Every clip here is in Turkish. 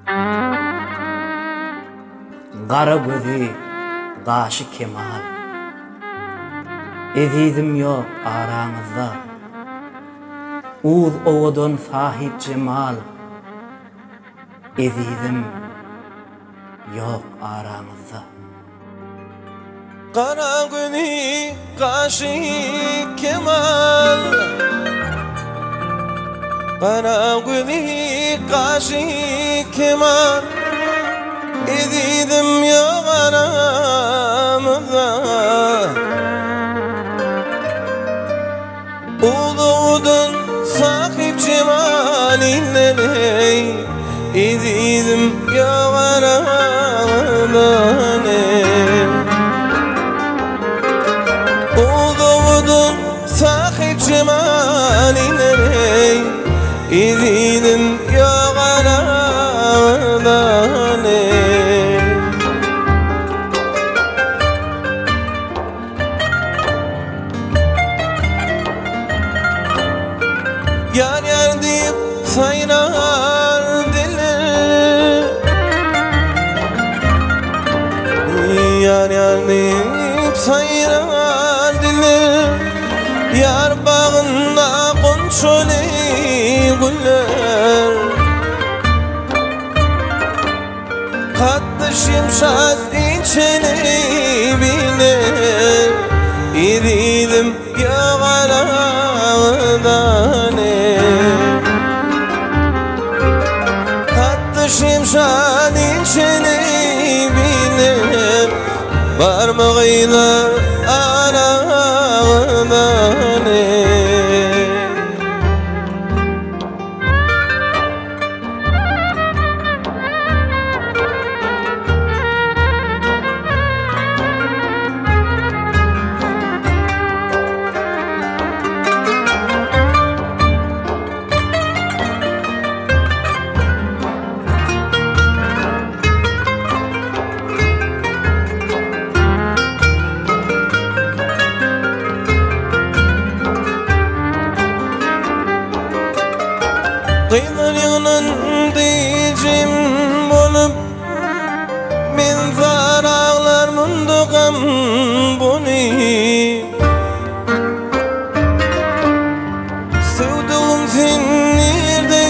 Qara gözü, qaşı kemal. Ezizim yok aranızda. Uz owadon sahip cemal. Ezizim yok aranızda. Qara gözü, qaşı kemal. Qara gözü, qaşı kemal. Ezizim yok aramızda. Uluğudun sahip cemaline ezizim yok aramızda. Uluğudun sahip cemaline ezizim yok aramızda. Yar yar deyip sayrar dilim. Yar yar deyip sayrar dilim. Yar bağında konçoli güller. Katlı şimşat içeni bilir. İdilim yok aramızda ne. Katlı şimşat içeni bilir. Parmağıyla aramızda ne. Kıyılar yığının diyeceğim olup min zarağlar munduqam bunu. Sevduğum sen nerede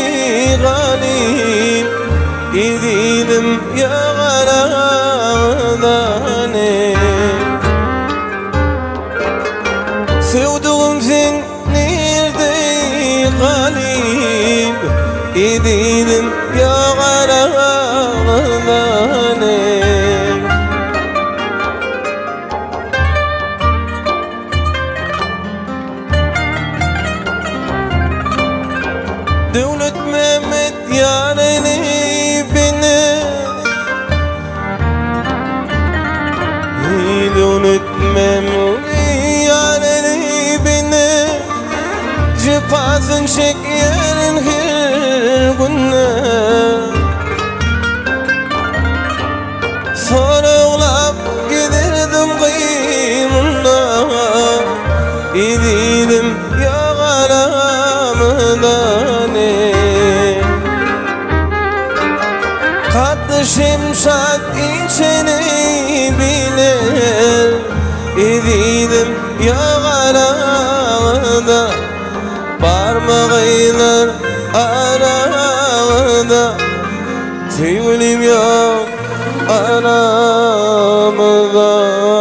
galip. İdilim yok aramızda ne. Sevduğum sen nerede galip. İdilim yok aramızda ne. Devlet Mehmet yareni beni. Devlet Mehmet yareni beni. Cipasın çek yerin her günne. Soruglap giderdim kıymına. İdilim yok aramızda ne. Katlı şimşat içeni bilir. İdilim yok aramızda. Parmağıyla aramızda. Sevgilim yok aramızda.